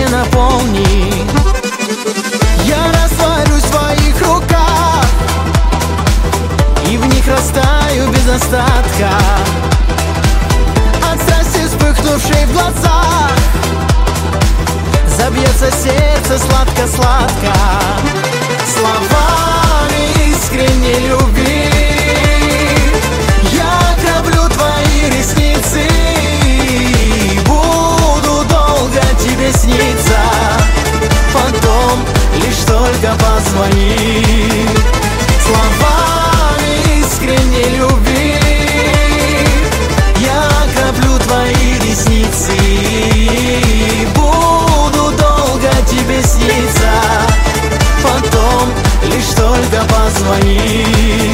мне наполни. Я растворюсь в твоих руках и в них растаю без остатка. От страсти вспыхнувшей в глазах забьется сердце сладко-сладко. Словами искренней любви я окроплю твои ресницы, буду долго тебе сниться, потом лишь только позвони. Словами искренней любви я окроплю твои ресницы, буду долго тебе сниться, потом лишь только позвони.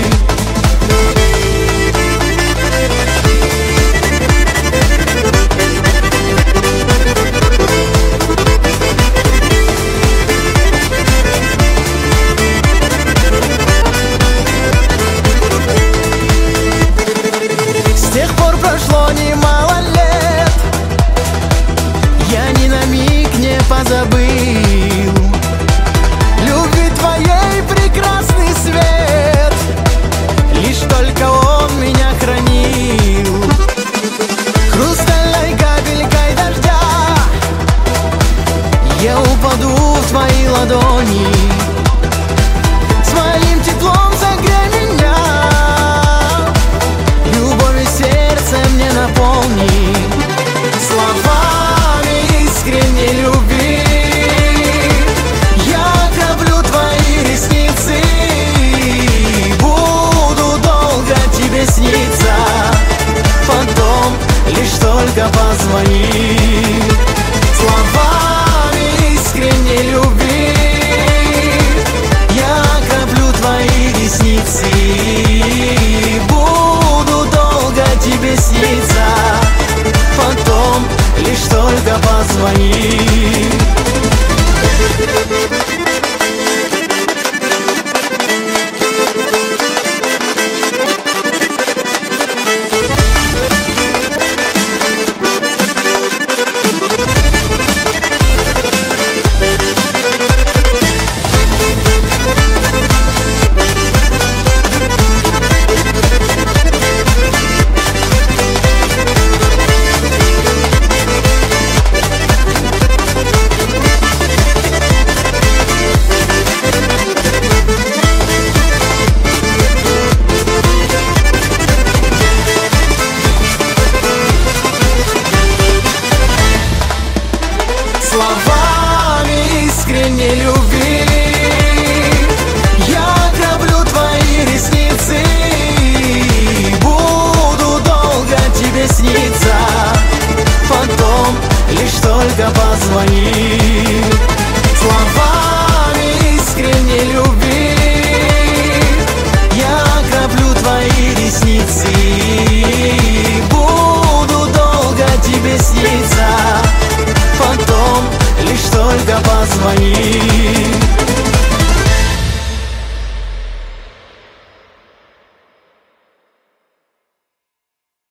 С тех пор прошло немало лет, я ни на миг не позабыл любви твоей прекрасный свет, лишь только он меня хранил. Хрустальной капелькой дождя я упаду в твои ладони, своим теплом согрей меня, любовью сердце мне наполни. Словами искренней любви я окроплю твои ресницы, буду долго тебе сниться, потом лишь только позвони. Словами искренней любви я окроплю твои ресницы, буду долго тебе сниться, потом лишь только позвони. Словами искренней любви я окроплю твои ресницы, буду долго тебе сниться, потом лишь только позвони.